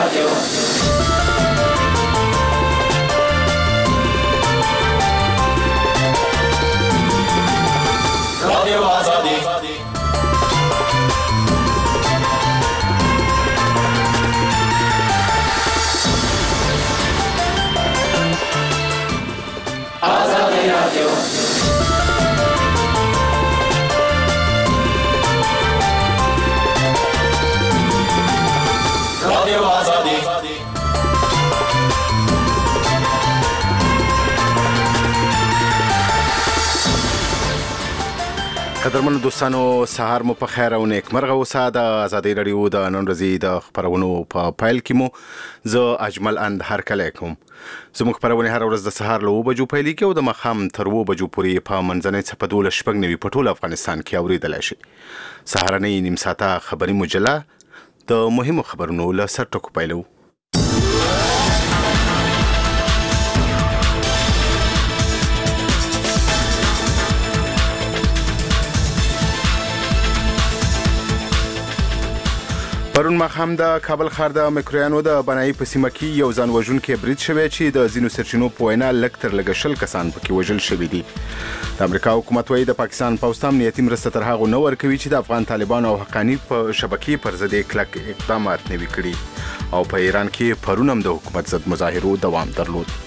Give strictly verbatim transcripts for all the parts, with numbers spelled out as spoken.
قدرمنو دوستانو سهار مو په خیر او نیکمرغه اوسه. د ازادي رادیو د نن ورځې د خبرونو په پایل کې مو زه اجمل اند هرکلی کوم. زموږ خبرونه هر ورځ د سهار له اوه بجو پیلېږي او د ماښام تر اوه بجو پورې په منځنۍ څپه دولس شپږ نوي په ټول افغانستان کې اورېدلی شي. سهارنۍ نیم ساعته خبري مجله د مهمو خبرونو له سرټکو پیلوو. پرون ماښام د کابل ښار د مکرویانو د بنایي په سیمه کې یو ځان وژونکی برید شوی چې د ځینو سرچینو په وینا لږ تر لږه شل کسان پکې وژل شوي دي. د امریکا حکومت وایي د پاکستان پوځ ته امنیتي مرسته تر هغو نه ورکوي چې د افغان طالبانو او حقاني په شبکې پر ضد یې کلک اقدامات نه وي کړي. او په ایران کې پرون هم د حکومت ضد مظاهرو دوام درلود.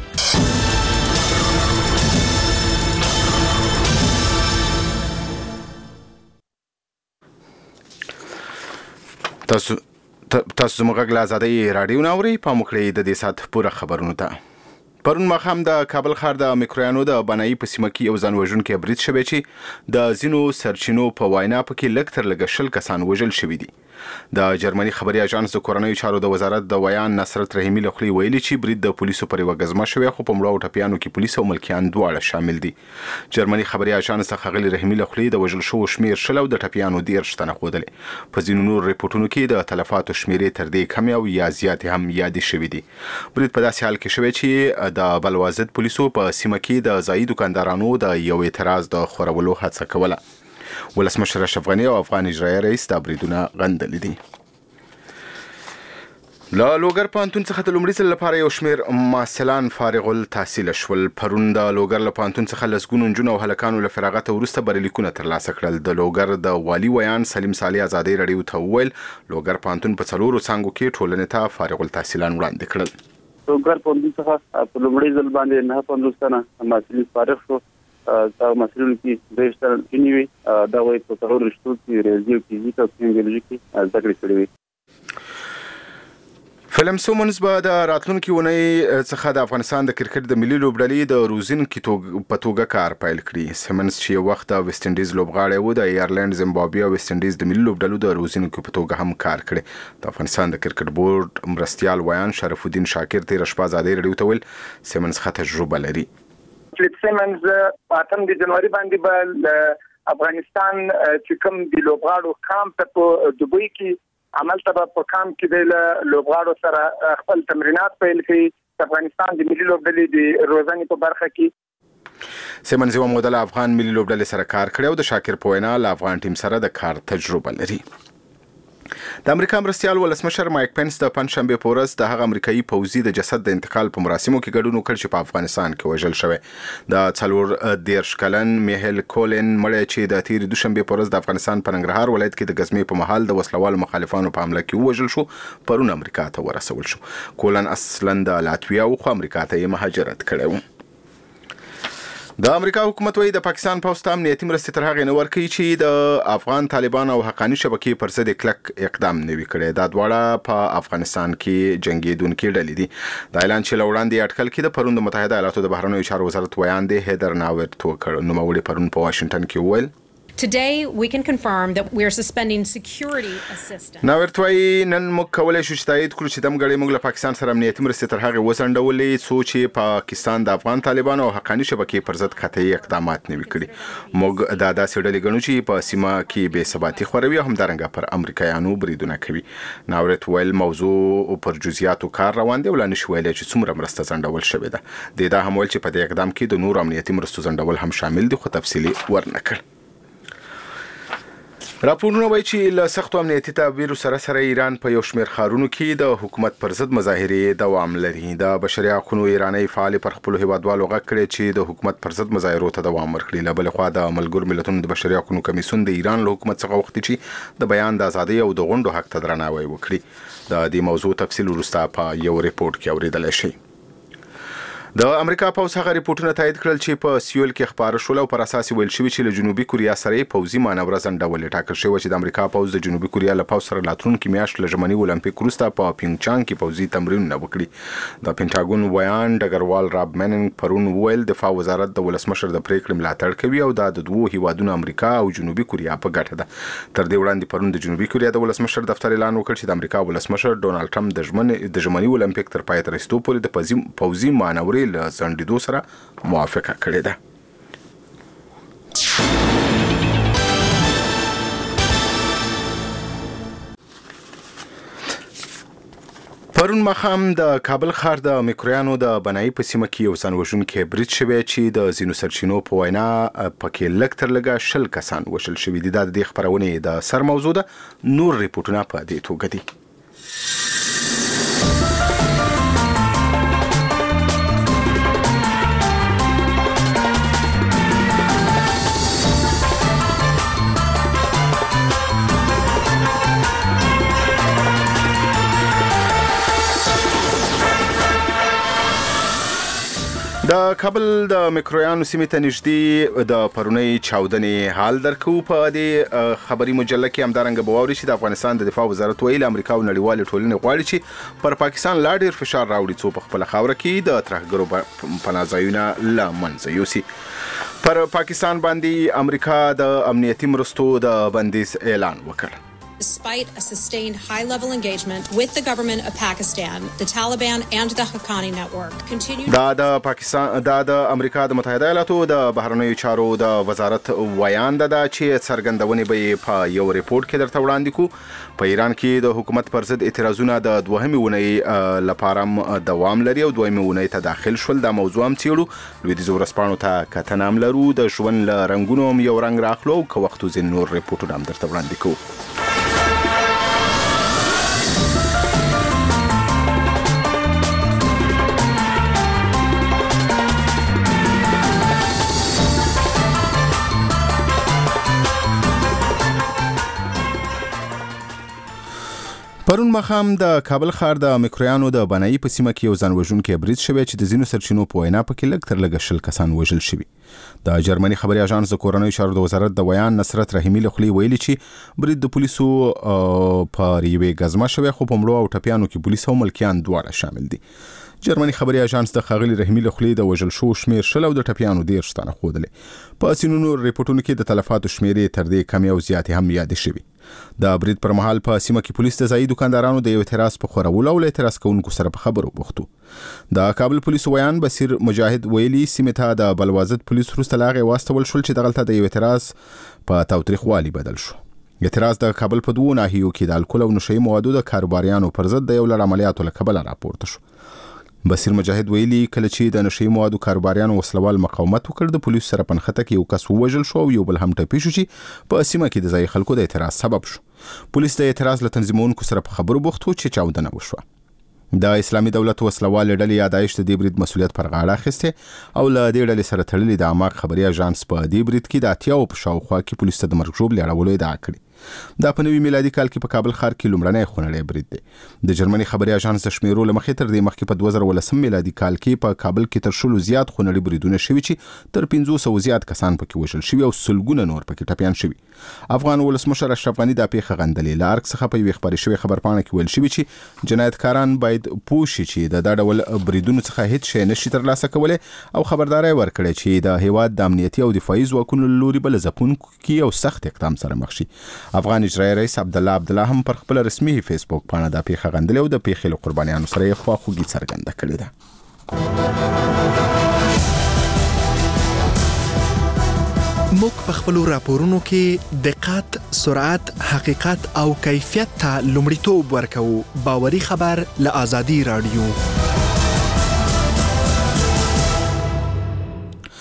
تاسو تاسو زموږ غږ له ازادۍ راډیو نه اورئ. پام وکړئ د دې ساعت پوره خبرونو ته. پرون ماښام د کابل ښار د مکرویانو د بنایي په سیمه کې یو ځان وژونکی برید شوی چې د ځینو سرچینو په وینا پکې لږ تر لږه شل کسان وژل شوي دي. د جرمني خبري اژانس د کورنیو چارو د وزارت د ویان نصرت رحیمي له خولې ویلي چې برید د پولیسو پر یوه ګزمه شوی، خو په مړو او ټپیانو کې پولیس او ملکیان دواړه شامل دي. جرمني خبري اژانس څخه ښاغلي رحیمي له خولې د وژل شوو شمېر شل او د ټپیانو دېرش تنه ښودلې. په ځینو نور ریپورټونو کې د تلفاتو شمېرې تر دې کمې او یا زیاتې هم یادې شوي دي. برید په داسې حال کې شوی چې د بلوا ضد پولیسو په سیمه کې د ځایي دوکاندارانو د یو اعتراض د خورولو هڅه کوله. ولسمشر اشرف غني او افغان اجرایي رئیس دا بریدونه غندلي دي. له لوګر پوهنتون څخه د لومړي ځل لپاره یو شمېر محصلان فارغ التحصیله شول. پرون د لوګر له پوهنتون څخه لسګونو نجونو او هلکانو له فراغته وروسته بریلیکونه ترلاسه کړل. د لوګر د والي ویان سلیم صالح ازادۍ راډیو ته وویل لوګر پوهنتون په څلورو څانګو کې ټولنې ته فارغ التحصیلان وړاندې کړل. لوګر پوهنتون څخه په لومړي ځل باندې نه پنځوس تنه محصلین فارغ شو. دا محصلین کې دېرش تنه نجونې وي. دا وایي په څلورو رشتو کې ریاضي او فزیک او کیمیالوژي کې زده کړې کړې وي. فیلم سومنز به د راتلونکي اونۍ څخه د افغانستان د کرکټ د ملي لوبډلې د روزونکي په توګه کار پیل کړي. سیمنز چې یو وخت د ویسټ انډیز لوبغاړی و، د ایرلند، زیمبابوې او ویسټ انډیز د ملي لوبډلو د روزونکو په توګه هم کار کړي. د افغانستان د کرکټ بورډ مرستیال ویان شرف الدین شاکر تېره شپه ازادۍ راډیو ته ویل سیمنز ښه تجربه لري. فلیپ سیمنز په اتم د جنوري باندې به افغانستان چې کوم د لوبغاړو کامپ په دوبۍ کې عمل ته په کام کې د لوبغاړو سره خپل تمرینات پیل کړي. افغانستان د ملي لوبډلې د روزنې په برخه کې سیمنز یو موده له افغان ملي لوبډلې سره کار کړی او د شاکر په وینا له افغان ټیم سره د کار تجربه لري. د امریکا مرستیال ولسمشر مایک پنس د پنځشنبې په ورځ د هغه امریکایي پوځي د جسد د انتقال په مراسمو کې ګډون وکړ چې په افغانستان کې وژل شوی. د څلور دېرش کلن میهل کولن مړی چې د تېرې دوشنبې په ورځ د افغانستان په ننګرهار ولایت کې د ګزمې په مهال د وسلوالو مخالفانو په حمله کې ووژل شو، پرون امریکا ته ورسول شو. کولن اصلا د لاتویا و، خو امریکا ته یې مهاجرت کړی و. د امریکا حکومت وایي د پاکستان پوځ ته امنیتي مرستې تر هغې نه ورکوي چې د افغان طالبان او حقاني شبکې پر ضد کلک اقدام نه وي کړی. دا دواړه په افغانستان کې جنګېدونکي ډلې دي. دا اعلان چې له وړاندې اټکل کې د پرون د متحده ایالاتو د بهرنیو چارو وزارت ویان دی هیدر ناورت وکړ. نوموړي پرون په واشنګټن کې وویل Today we can confirm that we are suspending security assistance. ناورت وایي نن موږ کولی شو چې تایید کړو چې دمګړی موږ له پاکستان سره امنیتي مرستې تر هغې وځنډولې څو چې پاکستان د افغان طالبانو او حقاني شبکې پر ضد قطعي اقدامات نه وي کړي. موږ دا داسې ډلې ګڼو چې په سیمه کې بې ثباتي خوروي او همدارنګه پر امریکایانو بریدونه کوي. ناورت ویل موضوع پر جزئیاتو کار روان دی او لا نشي ویلی چې څومره مرسته ځنډول شوې ده. د دا هم ویل چې په دې اقدام کې د نورو امنیتي مرستو ځنډول هم شامل دي، خو تفصیلي ورنه کړ. راپورونه وایي چې له سختو امنیتي تدابیرو سره سره ایران په یو شمېر ښارونو کې د حکومت پر ضد مظاهرې دوام لري. د بشري حقوقو ایراني فعال پر خپل هیوادوالو غږ کړی چې د حکومت پر ضد مظاهرو ته دوام ورکړي. له بل خوا د ملګرو ملتونو د بشري حقوقو کمیسیون د ایران له حکومت څخه وغوښتي چې د بیان د ازادۍ او د غونډو حق ته درناوی وکړي. د دې موضوع تفصیل وروسته په یو ریپورت کې اوریدل شي. د امریکا پوز هغه ریپورتونه تایید کړل چې په سیول کې خبره شول او پر اساس ویل شوی چې له جنوبي کوریا سره پوزي مانور ځنډول ټاکل شوی چې د امریکا پوز د جنوبي کوریا له پوز سره راتلونکي میاشت له ژمني اولمپیک وروسته په پینګچانګ کې پوزي تمرینونه وکړي. د پینټاګون ویان ډګروال راب مننګ پرون ویل دفاع وزارت د ولسمشر د پریکړې ملاتړ کوي او دا د دوه هیوادونو امریکا او جنوبي کوریا په ګټه ده. تر دې وړاندې پرون د جنوبي کوریا د ولسمشر دفتر اعلان وکړ چې د امریکا ولسمشر ډونالد ټرمپ د ژمنې د ژمني اولمپیک تر پای ته رسیدو پورې د پوزي مانورې له ځنډېدو سره موافقه کړې ده. پرون مخام د کابل ښار د میکرویانو د بنایي په سیمه کې یو ځانوژونکی برید شوی چې د ځینو سرچینو په وینا پکې لږ تر لږه شل کسان وژل شوي دي. دا د دې خپرونې د سر موضوع ده. نور ریپورتونه په دې توګه دي. د کابل د میکرویانو سیمې ته نږدې د پرونی چاودنې حال درکو. په دې خبري مجله کې همدارنګه به واورئ چې د افغانستان د دفاع وزارت ویلي امریکا او نړیوالې ټولنې غواړي چې پر پاکستان لا ډېر فشار راوړي څو په خپل خاوره کې د ترهګرو پناه ځایونه له منځه یوسي. پر پاکستان باندې امریکا د امنیتي مرستو د بندیز اعلان وکړ. Despite a sustained high-level engagement with the government of Pakistan, the Taliban and the Haqqani network continue. دا د پاکستان دا د امریکا د متحده ایالاتو د بهرنیو چارو د وزارت ویان ده چې څرګندونې به په یو ریپورت کې درته وړاندې کو. په ایران کې د حکومت پر ضد اعتراضونه د دوهمې اونۍ لپاره دوام لري او دویمې اونۍ ته داخل شول. دا موضوع هم څیړو. لویدیځو ورځپاڼو ته کتنه هم لرو. د ژوند له رنګونو هم یو رنګ راخلو او که وخت وځي نور ریپورټونه هم درته وړاندې کوو. پرون مخام د کابل ښار د میکرویانو د بنایي په سیمه کې یو ځانوژونکی برید شوی چې د ځینو سرچینو په وینا پکې لږ تر لږه شل کسان وژل شوي. د جرمني خبري اژانس د کورنیو چارو د وزارت د ویان نصرت رحیمي له خولې ویلي چې برید د پولیسو په یوې ګزمه شوی خو په مړو او ټپیانو کې پولیس او ملکیان دواړه شامل دي. جرمني خبري اژانس د ښاغلي رحیمي له خولې د وژل شو شمیر شل او د ټپیانو دېرش تنه ښودلې. په سینونو ریپورټونو کې د تلفاتو شمیرې تر دې کمې او زیاتې هم یادې شوي. د برید پر مهال په سیمه کې پولیس د ځایي دکاندارانو د یو اعتراض په خورولو او له اعتراض کوونکو سره په خبرو بوختو. د کابل پولیسو ویان بصیر مجاهد ویلي سیمه ته د بلوازت پولیس وروسته لاغې واستول شول چې دغلته د یو اعتراض په تاوتریخوالي بدل شو. اعتراض د کابل په دوو ناحیو کې د الکول او نشهیي موادو د کاروباریانو پر ضد د یو لړ عملیاتو له کبله راپورته شو. بصیر مجاهد ویلي کله چې د نشهیي موادو کاروباریانو وسلوال مقاومت وکړ د پولیسو سره په نښته کې یو کس ووژل شو او یو بل هم ټپي شو چې په سیمه کې د ځایي خلکو د اعتراض سبب شو. پولیس د اعتراض له تنظیمونکو سره په خبرو بوخت و چې چاودنه وشوه. د اسلامي دولت وسلوال ډلې یادایش د دې برید مسؤلیت پر غاړه اخیسته او له دې ډلې سره تړلې د اماق خبري اژانس په دې برید کې د اتیاو په شاوخوا کې پولیس ته د مرګ ژوبلې اړولو ادعا کړې. دا په نوي میلادي کال کې په کابل ښار کې لومړنی خونړی برید دی. د جرمني خبري اژانس د شمیرو له مخې تر دې مخکې په دوه زره ولسم میلادي کال کې په کابل کې تر شلو زیات خونړي بریدونه شوي چې تر پنځو سوو زیات کسان پکې وژل شوي او سلګونه نور پکې ټپیان شوي. افغان ولسمشر اشرف غني دا پیښه غندلې. له ارګ څخه په یوې خپرې شوې خبرپاڼه کې ویل شوي چې جنایتکاران باید پوه شي چې د دا ډول بریدونو څخه هیڅ شی نشي ترلاسه کولی او خبرداری ورکړي چې د هیواد د امنیتي او دفاعي ځواکونو له لوري به له ځپونکي او سخت اقدام سره مخ شي. افغان اجرایي رئیس عبدالله عبدالله هم پر خپل رسمي فیسبوک پاڼه دا پیښه غندلې او د پیښې له قربانیانو سره یې خواخوږي څرګنده کړې ده. موږ په خپلو راپورونو کې دقت، سرعت، حقیقت او کیفیت ته لومړیتوب ورکوو. باوري خبر له آزادي رادیو.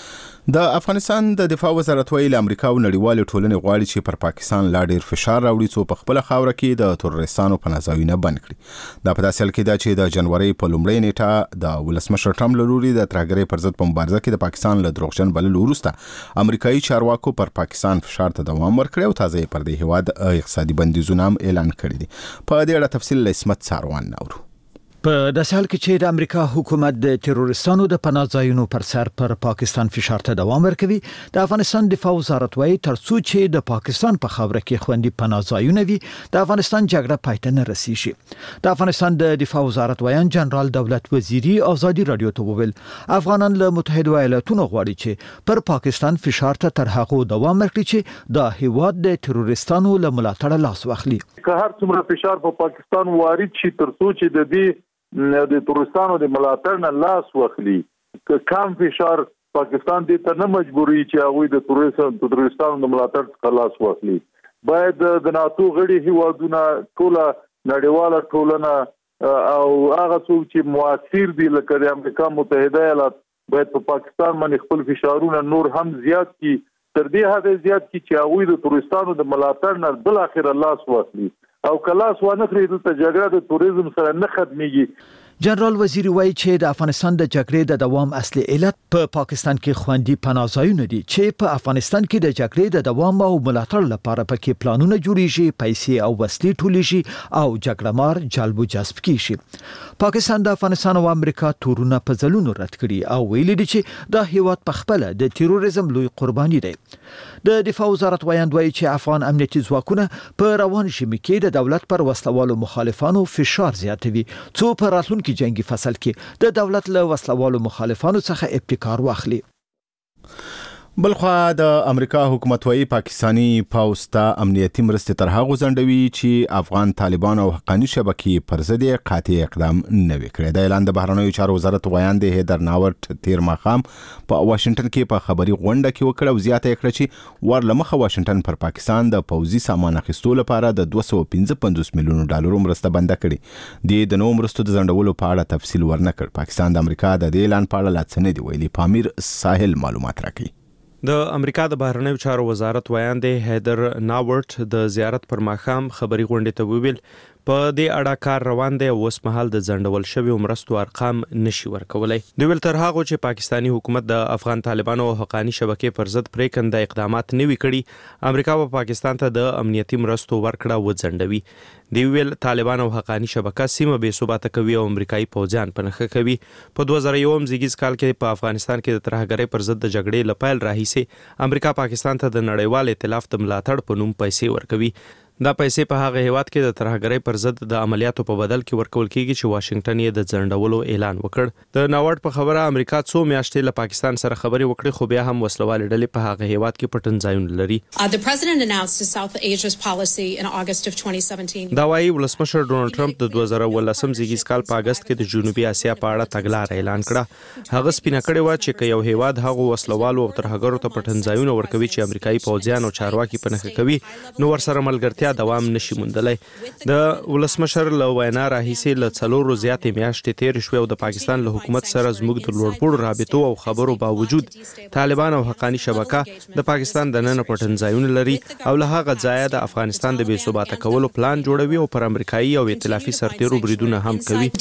د افغانستان د دفاع وزارت ویلي امریکا او نړیوال ټولنې غواړي چې پر پاکستان لا ډیر فشار راوړي څو په خپل خاوره کې د تروریستانو پناه ځایونه بند کړي. دا په داسې حال کې ده چې د جنوري په لومړۍ نیټه د ولسمشر ټرمپ له لوري د ترهګرۍ پر ضد په مبارزه کې د پاکستان له دروغجن بللو وروسته امریکایي چارواکو پر پاکستان فشار ته دوام ورکړی او تازه پر دې هیواد اقتصادي بندیزونه هم اعلان کړي دي. په دې اړه تفصیل له اسمت ساروان نورو. په داسې حال کې چې د امریکا حکومت د تروریستانو د پناه ځایونو پر سر پر پاکستان فشار ته دوام ورکوي، د افغانستان دفاع وزارت وايي ترڅو چې د پاکستان په خاوره کې خوندي پناه ځایونه وي د افغانستان جګړه پای ته نه رسیږي. د افغانستان د دفاع وزارت وایان جنرال دولت وزیری ازادي رادیو ته وویل افغانان له متحده ایالاتونو غواړي چې پر پاکستان فشار ته تر هغه دوام ورکړي چې د هیواد د تروریستانو له ملاتړ لاس واخلي. که هر څومره فشار په پاکستان وارد شي ترڅو چې د دې د تروریستانو د ملاتړ نه لاس واخلي، که کم فشار پاکستان دې ته نه مجبوري چې هغه د تروریستانو د ملاتړ څخه لاس واخلي. باید د ناتو غړي هیوادونه ټول نړیواله ټولنه او هغه څوک چې موثر دي لکه د امریکا متحده ایالات باید په پاکستان باندې خپل فشارونه نور هم زیات کړي، تر دې حد زیات کړي چې هغه د تروریستانو د ملاتړ نه بل اخر لاس واخلي او کلاس وانه کړی د جګړه د توریزم سره نه ختميږي. جنرال وزیری وایي چې د افغانستان د جګړې د دوام اصلي علت په پا پاکستان کې خوندي پناه ځایونه دي چې په افغانستان کې د جګړې د دوام او ملاتړ لپاره پکې پلانونه جوړیږي، پیسې او وسلې ټولېږي او جګړه مار جلب او جذب کیږي. پاکستان د افغانستان او امریکا تورونه په ځلونو رد کړي او ویلي دي چې د هیواد په خپل د تروریزم لوی قرباني دی. د دفاع وزارت وایي چې افغان امنیتي ځواکونه په روان ژمي کې د دولت پر وسلوالو مخالفانو فشار زیاتوي څو په راتلونکي جنگي فصل کې د دولت له وسلوالو مخالفانو څخه ابتکار واخلي. بلخوا د امریکا حکومت وايي پاکستانی پوځ ته امنیتي مرستې تر هغه ځندوي چې افغان طالبان او حقاني شبکې پر ضد قاطع اقدام نه وکړي. د اعلان د بهرنیو چارو وزارت وایاند هیدر ناورت تیر ماخام په واشنگټن کې په خبري غونډه کې وکړه او زیاته کړه چې ورلمخه واشنگټن پر پاکستان د پوځي سامان اخیستلو لپاره د دوه سوه پنځه پنځوس میلیون ډالر مرسته بند کړي. د نوو مرستو د ځندولو په اړه تفصیل ورنکړ. پاکستان د امریکا د دې اعلان په اړه لا څه نه دی ویلي. پامیر ساحل معلومات راکړي. د امریکا د بهرنیو چارو وزارت وایاند هیدر ناورت د زیارت پر ماخام خبري غونډه ته ویل په دې اړه کار روان دی او اوس مهال د ځندول شوی مرستو ارقام نشي ورکولای. د ویل تر هغه چې پاکستانی حکومت د افغان طالبانو او حقاني شبکې پر ضد پریکنده اقدامات نه وی کړي، امریکا او پاکستان ته د امنیتي مرستو ورکړه وځندوي. دی ویل طالبان او حقاني شبکه سیمه بې ثباته کوي او امریکایي پوځیان پنهخه کوي. په دوه زره یو زیږیز کال کې په افغانستان کې د ترهګرۍ پر ضد د جګړې لپاره راهیسي امریکا پاکستان ته د نړیوال ائتلاف د ملاتړ په نوم پیسې ورکوي. دا پیسې په هغه هیواد کې د ترهګرۍ پر ضد د عملیاتو په بدل کې ورکول کیږي چې واشنگټن یې د ځندولو اعلان وکړ. د ناوړ په خبره امریکا څو میاشتې له پاکستان سره خبرې وکړې خو بیا هم وسلوال ډلې په هغه هیواد کې پټن ځایونه لري. The president announced his South Asia's policy in August of twenty seventeen. دا وايي ولسمشر ډونالد ټرمپ د دوه زره ولسم زیږیز کال په اگست کې د جنوبي اسیا په اړه تګلارې اعلان کړه. هغه سپینه کړې و چې که یو هیواد هغه وسلوال او ترهګرو ته پټن ځایونه ورکوي چې امریکایي پوځیان او چارواکي پنهخه کوي نو ورسره ملګرتیا دوام نشي موندلای. د ولسمشر له وینا راهیسي له څلورو زیاتې میاشتې تیر شوې او د پاکستان له حکومت سره زموږ د لوړپوړو رابطو او خبرو باوجود طالبان او حقاني شبکه د پاکستان د نن پټن ځایونه لري او له هغه ځایه د افغانستان د بې ثباته کولو پلان جوړوي او پر امریکایي او ائتلافي سرتیرو بریدونه هم کوي.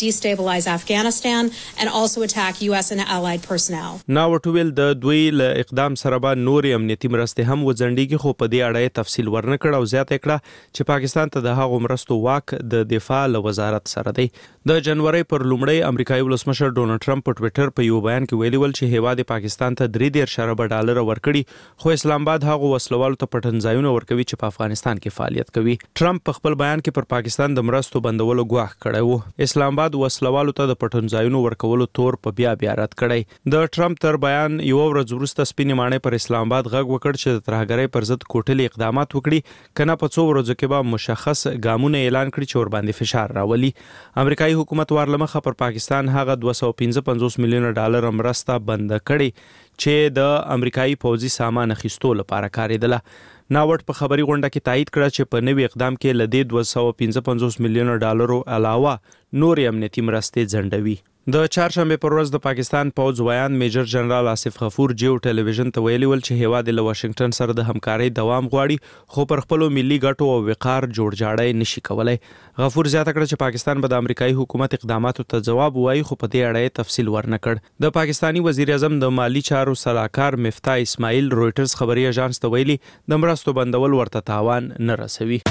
ناوټویل د دوی له اقدام سره به نورې امنیتي مرستې هم وځنډيږي خو په دې اړه تفصیل ورنکړ او زیاته کړه چې پاکستان ته د هغو مرستو واک د دفاع له وزارت سره دی. د جنوري پر لومړی امریکایي ولسمشر ډونالد ټرمپ په ټوئیټر په یو بیان کې ویلي ول چې هیواد پاکستان ته درې دېرش اربه ډالر ورکړي خو اسلام آباد هغه وسلوالو ته پټن ځایونه ورکوي چې په افغانستان کې فعالیت کوي. ټرمپ په خپل بیان کې پر پاکستان د مرستو بندولو غواخ کړی و. اسلام آباد وسلوالو ته د پټن ځایونو ورکولو تور په بیا بیا رد کړی. د ټرمپ تر بیان یو ورځ وروسته سپینې ماڼۍ پر اسلام آباد غږ وکړ چې د ترهګرۍ پر ضد کوټلي اقدامات وکړي کنه په څو ورځو کې به مشخص ګامونه اعلان کړي چې ور باندې فشار راولي. امریکایي حکومت ورلمخه پر پاکستان هغه دوه سوه پنځه پنځوس میلیون ډالر مرسته بند کړي چې د امریکایي پوځي سامان اخیستو لپاره کارېدله. ناوړ په خبري غونډه کې تایید کړه چې په نوي اقدام کې لدې دوه سوه پنځه پنځوس میلیون ډالرو علاوه نور امنیتي مرستې ځندوي. د چهارشنبه پر ورځ د پاکستان پوځ ویان میجر جنرال آصف غفور جیو ټلویزیون ته ویلي ول چې هیواد له واشنگټن سره د همکارۍ دوام غواړي خو پر خپل ملي ګټو او وقار جوړ جاړی نشي کولای. غفور زیاته کړه چې پاکستان به د امریکایي حکومت اقداماتو ته جواب وایي خو په دې اړه تفصیل ورنکړ. د پاکستانی وزیر اعظم د مالی چارو صلاحکار مفتاح اسماعیل رويټرز خبري اژانس ته ویلي د مرستو بندول ورته تاوان نه رسوي.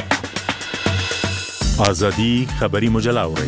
آزادی خبری مجله اورئ.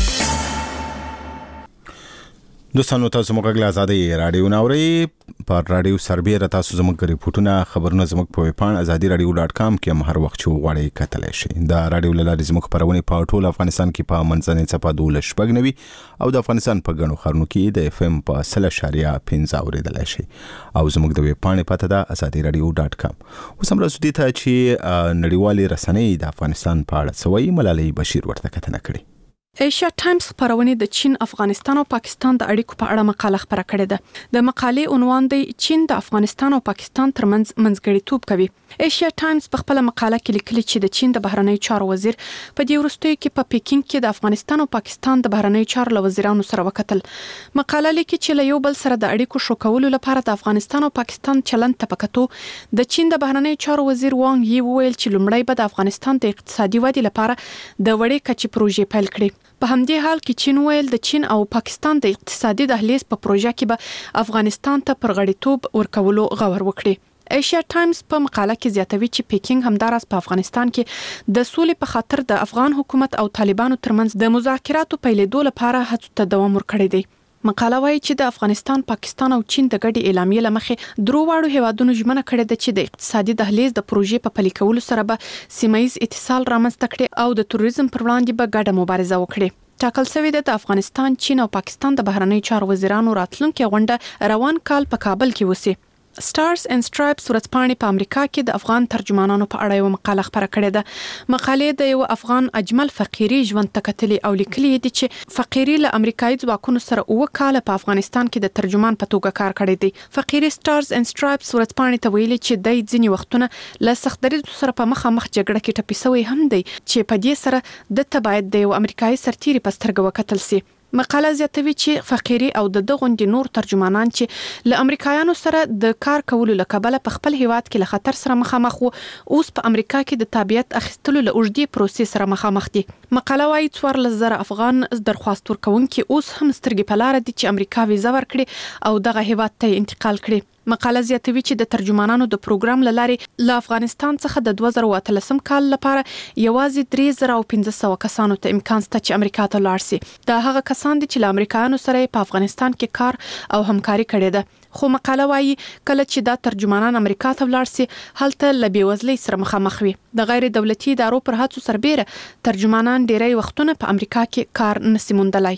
دوستانو تاسو موږ غږ آزادي رادیو ناوري پر رادیو سربیره تاسو زموږ ریپورتونه خبرونه زموږ په ویب پاڼه ازادي رادیو ډاټ کام کې هم هر وخت چې وغواړئ کتلای شئ. دا رادیو لاره زموږ خبرونه په ټول افغانستان کې په منځنۍ څپه دولس شپږ نوي او د افغانستان په ګڼو ښارونو کې د اف ام په سل اشاریه پنځه اوریدلای شئ او زموږ د ویب پاڼې پته ده ازادي رادیو ډاټ کام. اوس هم راځو دې ته چې نړیوالې رسنۍ د افغانستان په اړه څه وایي. ملالۍ بشیر ورته کتنه کړې. ایشیا ټایمز خبرونه د چین، افغانستان او پاکستان د اړیکو په اړه مقاله خبره کړې ده. د مقالې عنوان دی چین د افغانستان او پاکستان ترمنځ منځګړیتوب کوي. ایشیا ټایمز په خپل مقاله کې لیکلي چې د چین د بهرنیو چارو وزیر په دې وروستیو کې په پکین کې د افغانستان او پاکستان د بهرنیو چارو وزیرانو سره وکتل. مقاله لیکي چې له یو بل سره د اړیکو شو کولو لپاره د افغانستان او پاکستان چلند ته پکتو د چین د بهرنیو چارو وزیر وانګ یی وویل چې لومړی به د افغانستان د اقتصادي ودې لپاره د وړې کچې پروژې پیل کړي. په همدې حال کې چین ویل د چین او پاکستان د اقتصادي دهلیز په پروژه کې به افغانستان ته پر غړیتوب ورکولو غور وکړي. ایشیا ټایمز په مقاله کې زیاتوي چې پیکینګ همداراز په افغانستان کې د سولې په خاطر د افغان حکومت او طالبانو ترمنځ د مذاکراتو پیلېدو لپاره هڅو ته دوام ورکړی دی. مقاله وايي چې د افغانستان، پاکستان او چین د ګډې اعلامیې لمخې درو واړو هیوادونو ژمنه کړې ده چې د اقتصادي دهلیز د پروژې په پلي کولو سره به سیمایي اتصال رامنځته کړي او د تروریزم پر وړاندې به ګډه مبارزه وکړي. ټاکل شوی دی د افغانستان، چین او پاکستان د بهرنیو چارو وزیرانو راتلونکي غونډه روان کال په کابل کې وسی. سټارز اینڈ سټرایپس ورځپاڼې په امریکا کې د افغان ترجمانانو په اړه یو مقاله خبره کړې ده. مقالې د یو افغان اجمل فقيري ژوند تکتلي او لیکلي دي چې فقيري له امریکایي ځواکونو سره اوه کاله په افغانستان کې د ترجمان په توګه کار کړی دی. فقيري سټارز اینڈ سټرایپس ورځپاڼې ته ویلي چې د ځینې وختونه له سختدریزو سره په مخامخ جګړه کې ټپي شوی هم دی چې په دې سره د تبعید د یو امریکایي سرتیري په سترګه وکتل سي. مقاله زیاتوي چې فقيري او د دغوندي نور ترجمانان چې له امریکایانو سره د کار کولو لکبله په خپل هیواد کې له خطر سره مخامخ وو اوس په امریکا کې د تابعیت اخیستلو له اوږدې پروسې سره مخامخ دي. مقاله وايي څوارلس زره افغان درخواست ورکوونکي اوس هم سترګې په لار دي چې امریکا ویزه ورکړي او دغه هیواد ته انتقال کړي. مقاله زیاتوي چې د ترجمانانو د پروګرام لارې له افغانستان څخه د دوه زره اتلسم کال لپاره یوازې درې زره او پنځه سوه کسانو ته امکان شته چې امریکا ته لاړ شي. دا هغه کسان دي چې له امریکایانو سره په افغانستان کې کار او همکاري کړې ده. خو مقاله وايي کله چې دا ترجمانان امریکا ته ولاړ شي هلته له بېوزلۍ سره مخامخ وي. د غیر دولتي ادارو پر هڅو سربیره ترجمانان ډیری وختونه په امریکا کې کار نشي موندلای.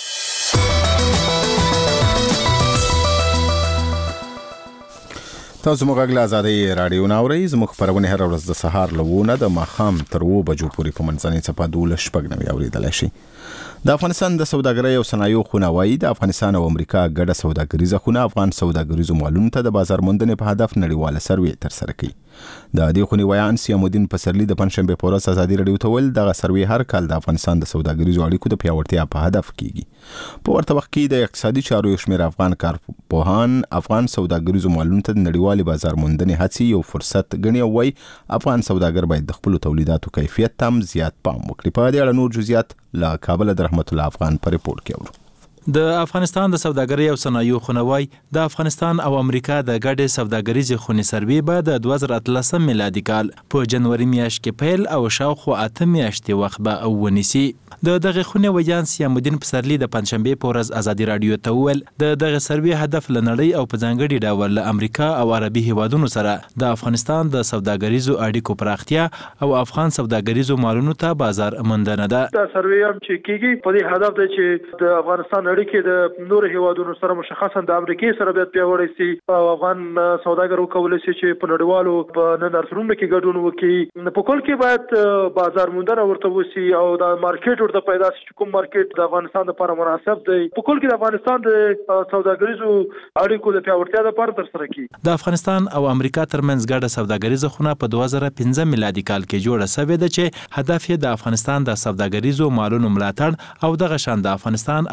تاسو موږ غږ آزادي رادیو ناوري زموږ خبرونه هر ورځ د سهار لوونه د ماخام تر و بجو پورې په منځنۍ څپه دولس شپږ نوي اوریدلای شي. د افغانستان د سوداګرۍ او صنایعو خونه وايي د افغانستان او امریکا ګډه سوداګریزه خونه افغان سوداګریزو مالونو ته د بازار موندنې په هدف نړیواله سروې ترسره کوي. د دې خونې ویان سیام الدین پسرلی د پنځشنبه په ورځ ازادي رادیو ته ویل دغه سروې هر کال د افغانستان د سوداګریزو اړیکو د پیاوړتیا په هدف کیږي. په ورته وخت کې د اقتصادي چارو یو شمېر افغان کارپوهان افغان سوداګریزو مالونو ته د نړیوالې بازار موندنې هڅې یو فرصت ګڼي او وايي افغان سوداګر باید د خپل تولیداتو کیفیت ته زیات پام وکړي. په دې اړه نور جزئیات له کابل د رحمت الله افغان په ریپورت کې اورو. د افغانستان د سوداګرۍ او صنایعو خونه وايي د افغانستان او امریکا د ګډې سوداګریزې خونې سروې به د دوه زره اتلسم میلادي کال په جنوري میاشت کې پیل او شاوخوا اته میاشتې وخت به ونیسي. د دغه خونې ویان سیام الدین پسرلی د پنځشنبه په ورځ ازادي رادیو ته وویل د دغه سروې هدف له نړۍ او په ځانګړي ډول له امریکا او عربي هیوادونو سره د افغانستان د سوداګریزو اړیکو پراختیا او افغان سوداګریزو مالونو ته بازار موندنه ده. دا سروې هم چې کیږي په دې هدف دی چې د افغانستان اړیکې د نور هیوادونو سره مشخصا د امریکای سره بیا پیاوړی سي او افغان سوداګر وکولای شي چې په نړیوالو په نندارتونونو کې ګډون وکړي. په کل کې باید بازار موندنه ورته وشي او د مارکیټ ورته پیدا شي چې کوم مارکیټ د افغانستان لپاره مناسب دی. په کل کې د افغانستان د سوداګریزو اړیکو د پیاوړتیا لپاره ترسره کیږي. د افغانستان او امریکا ترمنځ ګډه سوداګریزه خونه په دوه زره پنځه میلادي کال کې جوړه شوې ده چې هدف یې د افغانستان د سوداګریزو مالونو ملاتړ او دغه شان د افغانستان او امریکا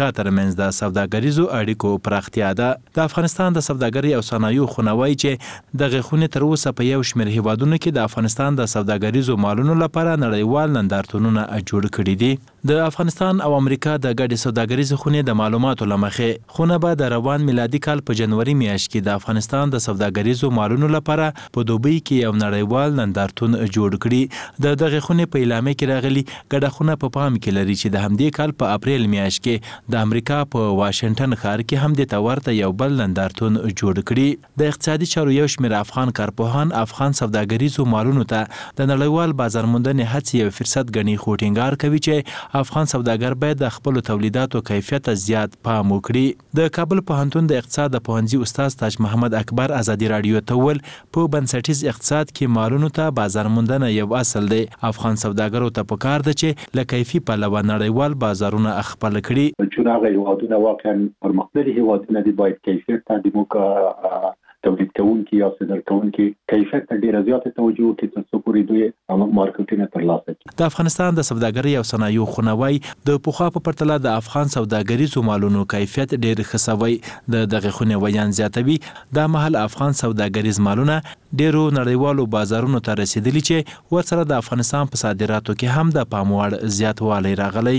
امریکا ترمنځ د سوداګریزو اړیکو پراختیا ده. د افغانستان د سوداګرۍ او صنایعو خونه وایي چې دغه خونې تر اوسه په یو شمېر هیوادونو کې د افغانستان د سوداګریزو مالونو لپاره نړیوال نندارتونونه جوړ کړي دي. د افغانستان او امریکا د ګډې سوداګریزې خونې د معلوماتو له مخې خونه به د روان میلادي کال په جنوري میاشت کې د افغانستان د سوداګریزو مالونو لپاره په دوبۍ کې یو نړیوال نندارتون جوړ کړي. د دغه خونې په اعلامیه کې راغلي ګډه خونه په پام کې لري چې د همدې کال په اپریل میاشت کې د امریکا په واشنګټن ښار کې هم د تورته یو بل نندارتون جوړ کړي. د اقتصادي چارو یو شمېر افغان کارپوهان افغان سوداګریزو مالونو ته د نړیوال بازار موندنې هڅې یو فرصت ګڼي، خو ټینګار کوي چې افغان سوداګر باید د خپل تولیداتو کیفیت زیات پام وکړي. د کابل پوهنتون د اقتصاد د پوهنځي استاد تاج محمد اکبر ازادي رادیو ته وویل په بنسټیز اقتصاد کې مالونو ته بازار موندنه یو اصل دی. افغان سوداګرو ته پکار ده چې له کیفي پلوه نړیوال بازارونه خپل کړي. چون هغه هیوادونه واقعا پرمختللي هیوادونه دي، باید کیفیت ته د موږ تولید کوونکي یا صادر کوونکي کیفیت ته ډیره زیاته توجه وکړي تر څو پورې دوی مارکیټونه ترلاسه کړي. د افغانستان د سوداګرۍ او صنایعو خونه وایي د پخوا په پرتله د افغان سوداګریزو مالونو کیفیت ډیر ښه سوی. د دغه خونې ویان زیاتوي دا مهال افغان سوداګریز مالونه ډیرو نړیوالو بازارونو ته رسیدلي چې ورسره د افغانستان په صادراتو کې هم د پام وړ زیاتوالی راغلی.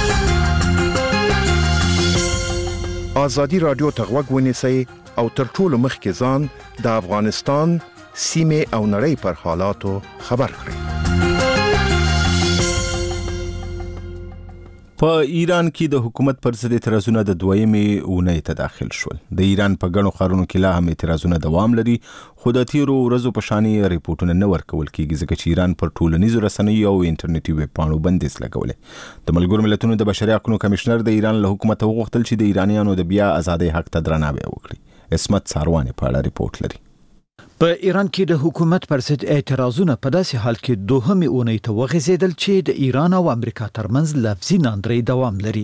آزادي رادیو ته غوږ ونیسئ او تر ټولو مخکې ځان د افغانستان سیمې او نړۍ پر حالاتو خبر کړئ. په ایران کې د حکومت پر ضد اعتراضونه د دویمې اونۍ ته داخل شول. د ایران په ګڼو ښارونو کې لا هم اعتراضونه دوام لري، خو د تیرو ورځو په شانې ریپورټونه نه ورکول کېږي ځکه چې ایران پر ټولنیزو رسنیو او انټرنیټي ویب پاڼو بندیز لګولی. د ملګرو ملتونو د بشري حقوقو کمشنر د ایران له حکومت وغوښتل چې د ایرانیانو د بیا ازادۍ حق ته درناوی وکړي. اسمت ساروانی په اړه ریپورټ لري. په ایران کې د حکومت پر ضد اعتراضونه په داسې حال کې دوهمې اونۍ ته وغځېدل چې د ایران او امریکا ترمنځ لفظي ناندرۍ دوام لري.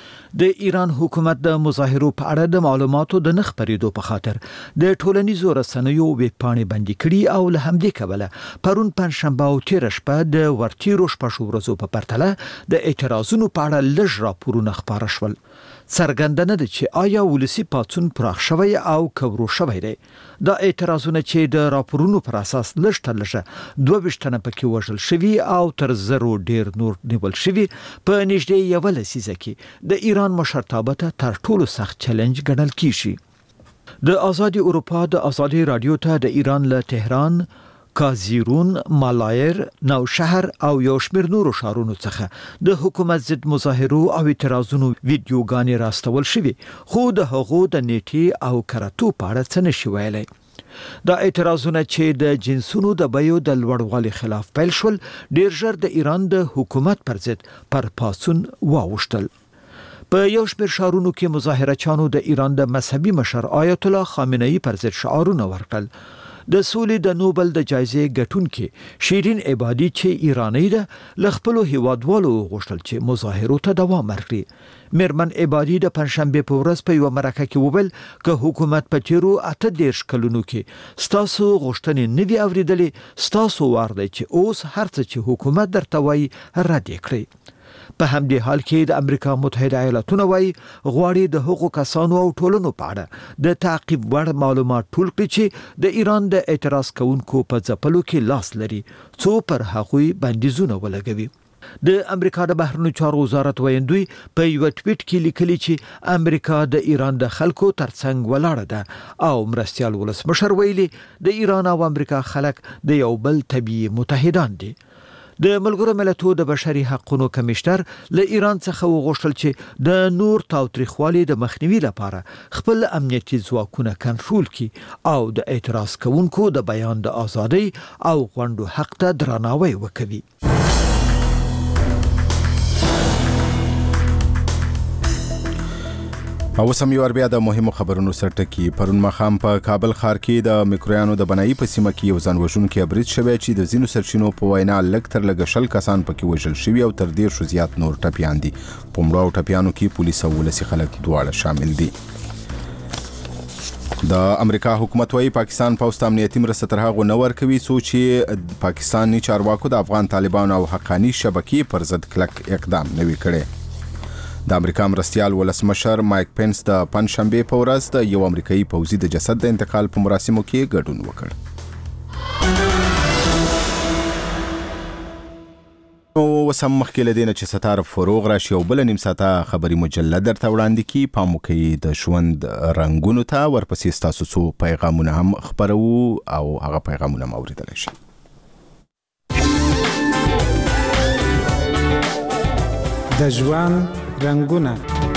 د ایران حکومت د مظاهرو په اړه د معلوماتو د نه خپرېدو په خاطر د ټولنیزو رسنیو ویب پاڼې بندي کړي او له همدې کبله پرون پنځشنبه او تېره شپه د ورتیرو شپږو ورځو په پرتله د اعتراضونو په اړه لږ راپورونه خپاره شول. څرګنده ده چې آیا ولسی پاڅون پراخ شوی او کورو شوی دی. دا اعتراضونه چې د راپورونو پر اساس لږ تر لږه دوه ویشت تنه پکې وژل شوي او تر زرو ډیر نور نیول شوي په نږدې یوه لسیزه کې د ایران مشرتابه ته تر ټولو سخت چیلنج ګڼل کیږي. د آزادي اروپا د آزادي رادیو ته د ایران له تهران، کازیرون، مالایر، نوشهر او یو شمېر نورو ښارونو څخه د حکومت ضد مظاهرو او اعتراضونو ویډیوګانې راستول شوي، خو د هغو د نیټې او کراتو په اړه څه نشي ویلی. دا اعتراضونه چې د جنسونو د بیو د لوړوالي خلاف پیل شول ډیر ژر د ایران د حکومت پر ضد پر پاڅون واوښتل. په یو شمېر ښارونو کې مظاهرچیانو د ایران د مذهبي مشر آیت الله خامنه‌ای پر ضد شعارونه ورکړل. د سولې د نوبل د جایزې ګټونکې شیرین عبادي چې ایرانی ده له خپلو هیوادوالو وغوښتل چې مظاهرو ته دوام ورکړي. میرمن عبادي د پنځشنبې په ورځ په یوه مرکه کې وویل که حکومت په تیرو اته دېرش کلونو کې ستاسو غوښتنې نه وي اورېدلې، ستاسو وار دی چې اوس هر څه چې حکومت درته وایي رد یې کړئ. په همدې حال کې د امریکا متحده ایالاتونه وایي غواړي د هغو کسانو او ټولنو په اړه د تعقیب وړ معلومات ټول کړي چې د ایران د اعتراض کوونکو په ځپلو کې لاس لري، څو پر هغوی بندیزونه ولګوي. د امریکا د بهرنیو چارو وزارت ویندوی په یو ټویټ کې لیکلي چې امریکا د ایران د خلکو ترڅنګ ولاړه ده او مرستیال ولسمشر ویلي د ایران او امریکا خلک د یو بل طبيعي متحدان دي. د ملګرو ملتونو د بشري حقوقو کمشنر له ایران څخه وغوښتل چې د نور تاوتریخوالي د مخنیوي لپاره خپل امنیتي ځواکونه کنټرول کړي او د اعتراض کوونکو د بیان د ازادۍ او غونډو حق ته درناوی وکړي. او سم یو بیا د مهمو خبرونو سرټکی. پرون مخام په کابل ښار کې د میکرویانو د بنایي په سیمه کې یو ځانوژونکی برید شوی چې د ځینو سرچینو په وینا لږ تر لږه شل کسان پکې وژل شوي او تر دېرشو زیات نور ټپیان دي. په مړو او ټپیانو کې پولیس او ولسي خلک دواړه شامل دي. د امریکا حکومت وايي پاکستان پوسټ امنیتي مرسته تر هغه نه ورکوي څو چې پاکستاني چارواکو د افغان طالبانو او حقانی شبکې پر ضد کلک اقدام نه وي کړی. د امریکا مرستيال ولسمشر مایک پنس د پنځشنبه په ورځ د یو امریکایي پوځي د جسد د انتقال په مراسمو کې ګډون وکړ. او وسم مخکې لدینه چې ستار فروغ راشي او بل نیم ساعته خبري مجلد درته وړاندې کی پام وکړئ د ژوند رنگونو ته ورپسې تاسو څو پیغامونه هم خبرو او هغه پیغامونه موریدل شي. د ژوند رنگونه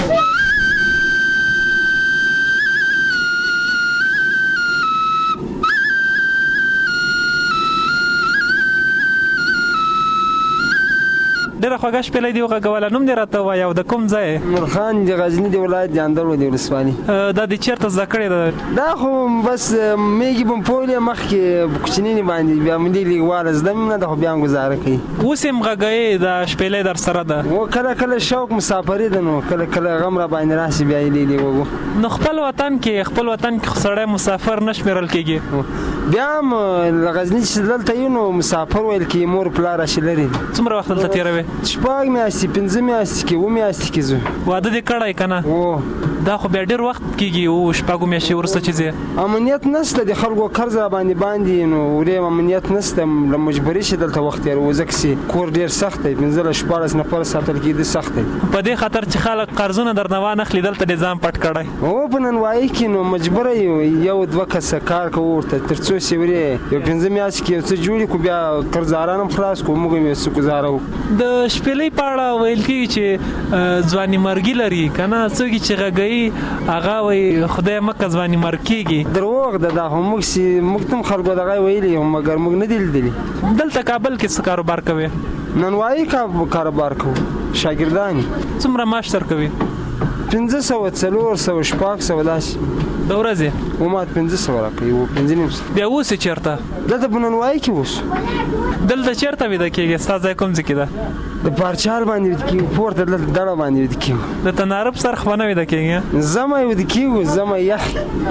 ډېر خوږه شپېلې دی وغږوله. نوم دې راته ووایه او د کوم ځای؟ نورخان د غزني د ولایت د اندړ د ولسوالي. دا دې چېرته زده کړې ده؟ دا خو بس میږي به م پوهېلې مخکې کوچنینې باندې بیا ملي لیکواله زده مې نه ده خو بیا هم ګزاره کوي. اوس یې م غږوې دا شپېلې در سره ده؟ و کله کله شوق مسافري ده نو کله کله غم را باندې راشي بیا یې لیلې وږو. نو خپل وطن کې خپل وطن کې خو سړی مسافر نه شمېرل کېږي. بیا هم له غزني چې دلته یو نو مسافر ویل کېږي مور پلار راشي لرې. څومره وخت دلته تېروې؟ شپږ میاشتې پنځه میاشتې کې اووه میاشتې کې ځو. واده دې کړی که نه؟ دا خو بیا ډېر وخت کېږي او شپږو میاشتې وروسته چې ځې. امنیت نشته د خلکو قرض را باندې باندې نو ورې امنیت نشته له مجبوري شي دلته وخت تېروو ځکه چې کور ډېر سخت دی پنځه له شپاړس نفره ساتل کېده سخت دی. په دې خاطر چې خلک قرضونه درنه وانخلي دلته دې ځان پټ کړی؟ هو په ننوایي کې نو مجبوره یو یو دوه کسه کار کوو ورته تر څو چې ورې یو پنځه میاشتې کې یو څه جوړې کړو بیا قرضداران هم خلاص کړو موږ هم یو څه ګزاره وکړو. د شپېلۍ په اړه ویل کېږي چې ځواني مرګي لري که نه څوک چې غږوي هغه وایي خدای مکه ځواني مرګ کېږي. دروغ ده دا خو موږ چې موږ ته هم خلکو دغه ویلي یو مګر موږ نه دي لیدلي. دلته کابل کې څه کاروبار کوې؟ ننوایي کاروبار کوو شاګردان. څومره معاش درکوي؟ پنځه سوه څلور سوه شپږ سوه داسې د ورځې؟ و ماته پنځه سوه راکوي و پنځه نیم سوه. بیا اوس یې چېرته؟ دلته په ننوایي کې اوس. دلته چېرته ویده کېږي؟ ستا ځای کوم ځای کې ده؟ د پارچال باندې ویده کېږو پورته دلته ډډه باندې ویده کېږو. د تنارب سرخ به نه ویده کېږي؟ زمه یې ویده کېږو زمه یخ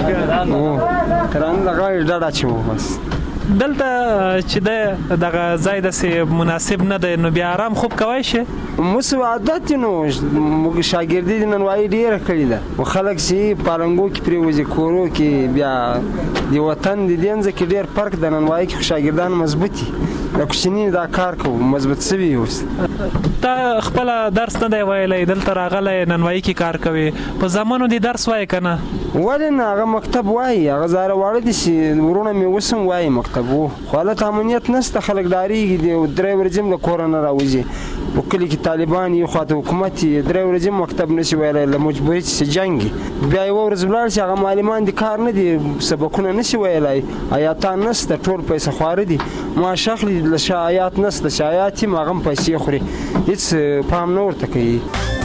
کرانه د غاړې ډډه اچوو بس. دلته چې د دغه ځای داسې مناسب نه دی نو بیا آرام خوب کوی شي؟ موږ عادت نو موږ شاګردي د ننوایي ډېره کړې ده و خلک چې پالنګو کې پرېوځي کورو کې بیا د وطن د دې ځای کې ډېر فرق د ننوایي کې شاګردان مضبوط دي د کوچني دا کار کوو مضبوط سوي اوس. تا خپله درس نه دی ویلی دلته راغلی ننوایي کې کار کوي په زامنو دې درس وایې که نه؟ ولې نه هغه مکتب وایي هغه زاره واړه دي چې ورونه مې اوس هم وایي مکتب و خو هلته امنیت نشته خلک ډارېږي د درې ورځې هم له کوره نه راوځي په کلي کې طالبان یو خواته حکومت یې درې ورځې هم مکتب نشي ویلی له مجبوري چې جنګ وي بیا یوه ورځ ولاړ شي هغه معلمان د کار نه دي سبقونه نشي ویلی ایاتان نشته ټول پیسه خواره دي معاش اخلي له شا ایات نشته چې ایات یم هغه هم پیسې خوري هېڅ پام نه ورته کوي.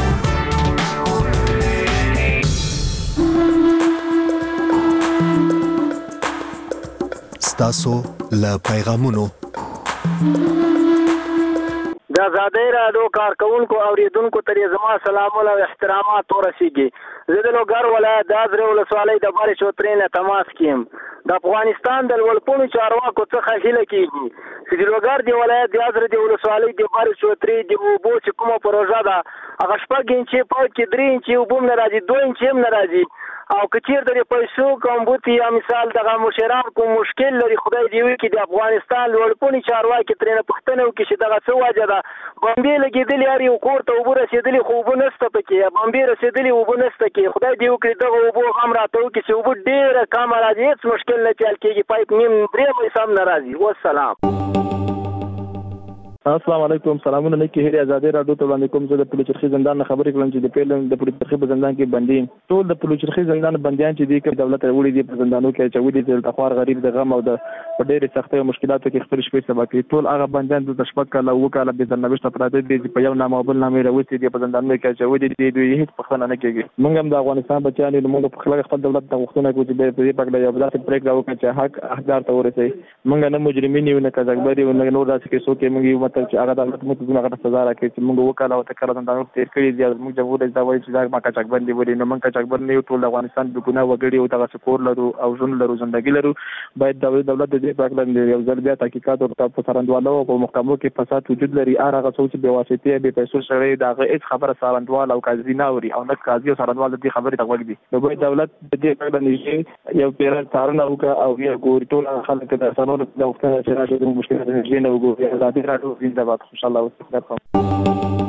ستاسو له پیغامونو د آزادۍ راډیو کارکونکو اوریدونکو ته زما سلامونه او احترامات ورسیږي. زه د لوګر ولایت د ازرې ولسوالۍ د بارې چوترې نه تماس کیم. د افغانستان د لوړپوړو چارواکو څخه هیله کیږي چې د لوګر د ولایت د ازرې د ولسوالۍ د بارې چوترې د اوبو چې کومه پروژه ده هغه شپږ انچې پاک کې درې انچې اوبه هم نه راځي دوه انچې هم نه راځي او که چېرته د پیسو کمبود یا مثال دغه مشران کوم مشکل لري خدای دې وکړي د افغانستان لوړپوړي چارواکي ترېنه پوښتنه وکړي چې دغه څه وجه ده بمبې لګېدلې هر یو کور ته اوبه رسېدلې خو اوبه نشته پکې بمبې رسېدلې اوبه نشته کې خدای دې وکړي دغه اوبو غم راته وکړي چې اوبه ډېره کمه راځي هېڅ مشکل نه پیل کېږي پایپ نیم درې پیسه هم نه راځي. والسلام. السلام علیکم سلامونه لیکي هري آزادۍ راډیو ته وړاندې کوم زه د پلوچرخي زندان نه خبرې کوم چې د پیل د پلوچرخي په زندان کې بندي ټول د پلوچرخي زندان بنديان چې دي کوم دولت وړي دي په زندانو کې چې ودي د تخوار غریب د غم او د ډېرې سختۍ او مشکلاتو کې خپل شپې سبا کوي ټول هغه بنديان د شپږ کاله او کاله د سرنوشت پراته دي چې په یو نامه بل نامه راوځي دي په زندانو کې چې ودي دي دوی هیڅ پښتنه نه کوي. موږ هم د افغانستان بچیان د موږ په خلک خپل دولت ته وختونه کوي چې په دې پکړه یو ځای پریک راو چې حق حقدار ته ورسي موږ نه مجرمین یو نه کذګبري او نه نور داسې کې څوک موږ یو دولت چې هغه دولت موږ ته هغه سزا راکړي چې موږ وکاله او تکرار زندانونو تیر کړی دي موږ جمهور رئیس دا وایي چې دا ما کچاکبندي ولې نو موږ کچاکبند نه ټول افغانستان د ګناه وګړي او دغه سکور لرو او ژوند لرو ژوندګي لرو باید د دولت د دې په اړه یو ځل بیا تحقیقات او په سرندوالو او محکمو کې فساد وجود لري هغه څه چې به واسطه به پیسو سره دغه هیڅ خبره سرندوال او قاضي نه اوري او نه قاضي او سرندوال د دې خبرې ته وګړي نو باید دولت د دې په اړه نشي یو پیر څارنه وکړي او یو ګوري ټول خلک د سنورو د وختونو چې راځي د مشکلاتو نه وګوري آزادي راډیو زنده باد خوشاله اوسئ.